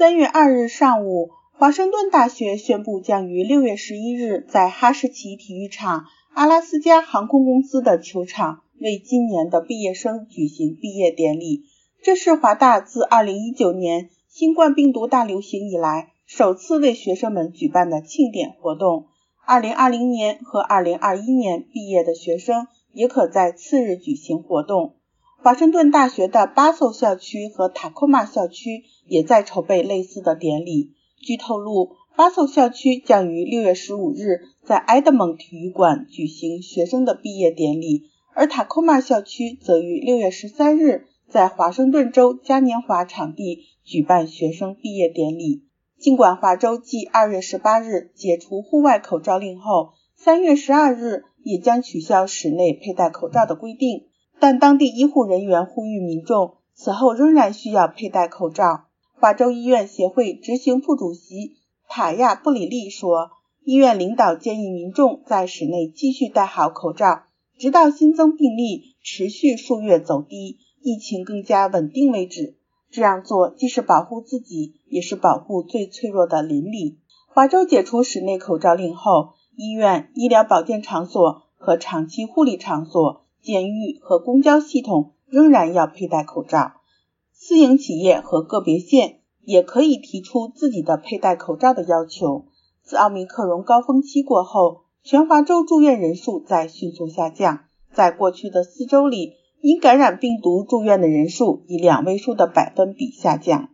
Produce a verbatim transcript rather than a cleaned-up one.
三月二日上午，华盛顿大学宣布将于六月十一日在哈士奇体育场阿拉斯加航空公司的球场为今年的毕业生举行毕业典礼。这是华大自二零一九年新冠病毒大流行以来首次为学生们举办的庆典活动。二零二零年和二零二一年毕业的学生也可在次日举行活动。华盛顿大学的巴索校区和塔科马校区也在筹备类似的典礼。据透露，巴索校区将于六月十五日在埃德蒙体育馆举行学生的毕业典礼，而塔科马校区则于六月十三日在华盛顿州嘉年华场地举办学生毕业典礼。尽管华州继二月十八日解除户外口罩令后，三月十二日也将取消室内佩戴口罩的规定，但当地医护人员呼吁民众此后仍然需要佩戴口罩。华州医院协会执行副主席塔亚布里利说，医院领导建议民众在室内继续戴好口罩，直到新增病例持续数月走低，疫情更加稳定为止。这样做既是保护自己，也是保护最脆弱的邻里。华州解除室内口罩令后，医院、医疗保健场所和长期护理场所、监狱和公交系统仍然要佩戴口罩。私营企业和个别县也可以提出自己的佩戴口罩的要求。自奥密克戎高峰期过后，全华州住院人数在迅速下降。在过去的四周里，因感染病毒住院的人数以两位数的百分比下降。